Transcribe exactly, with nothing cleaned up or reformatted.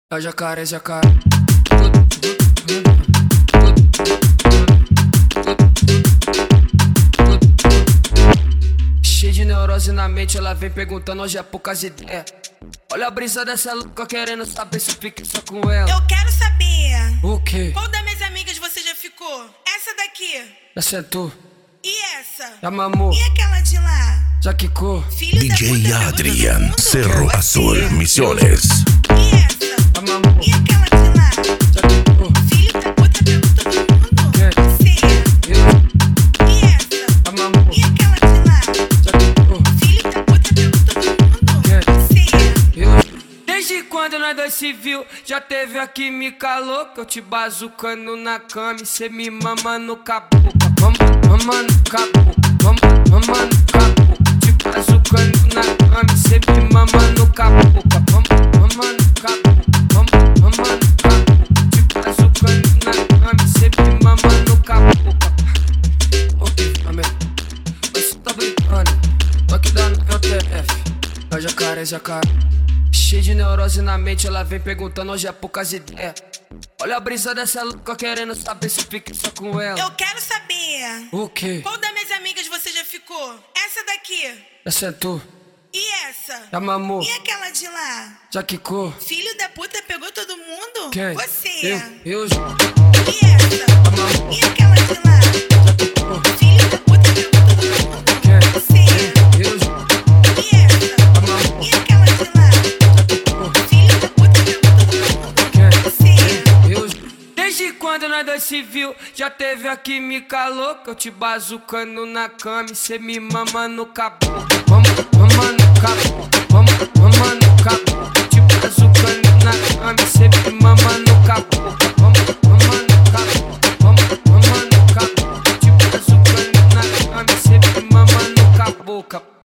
É o jacaré, jacaré. Cheio de neurose na mente, ela vem perguntando hoje é poucas ideias. Olha a brisa dessa louca querendo saber se eu fiquei só com ela. Eu quero saber. O quê? Qual das minhas amigas você já ficou? Essa daqui. Já sentou? E essa? Já mamou? E aquela de lá? Já quicou? Filho da D J puta, Adrian, pegou todo mundo? Cerro Você? Azul, Misiones. E essa? Já mamou? E aquela de lá? Já quicou? Filho da puta, pegou todo mundo? Quem? Você? Eu? E essa? Já mamou? E aquela de lá? Já quicou? Filho da puta, pegou todo mundo? Quem? Você? Eu? Desde quando nós dois se viu, já teve a química louca. Eu te bazucando na cama e cê me mama no caboclo. Mama, mama no caboclo, mama, mama no caboclo. Te bazucando na cama e cê me mama no caboclo. Mama, mama no caboclo, mama, mama no caboclo. Te bazucando na cama e cê me mama no caboclo. Ok, amém. Mas cê tá brincando, tô aqui dando meu T F. É o jacaré, jacaré. Cheio de neurose na mente, ela vem perguntando hoje é poucas ideias. Olha a brisa dessa louca querendo saber se eu fiquei só com ela. Eu quero saber. O quê? Qual das minhas amigas você já ficou? Essa daqui. Já sentou? E essa? Já mamou? E aquela de lá? Já quicou? Filho da puta, pegou todo mundo? Quem? Você. Eu? Eu? E essa? mamou? E aquela de lá? Já quicou? Filho da puta, pegou todo mundo? Quem? Você. Eu? E essa? mamou? E aquela de lá? Já quicou? Filho da puta, pegou todo mundo? Quem? Você. Eu? Desde quando nós dois se viu, já teve a química louca. Eu te bazucando na cama e cê me mama no caboclo. Mama, mama no caboclo, mama, mama no caboclo. Te bazucando na cama e cê me mama no caboclo. Mama, mama no caboclo, mama, mama no caboclo. Te bazucando na cama e cê me mama no caboclo.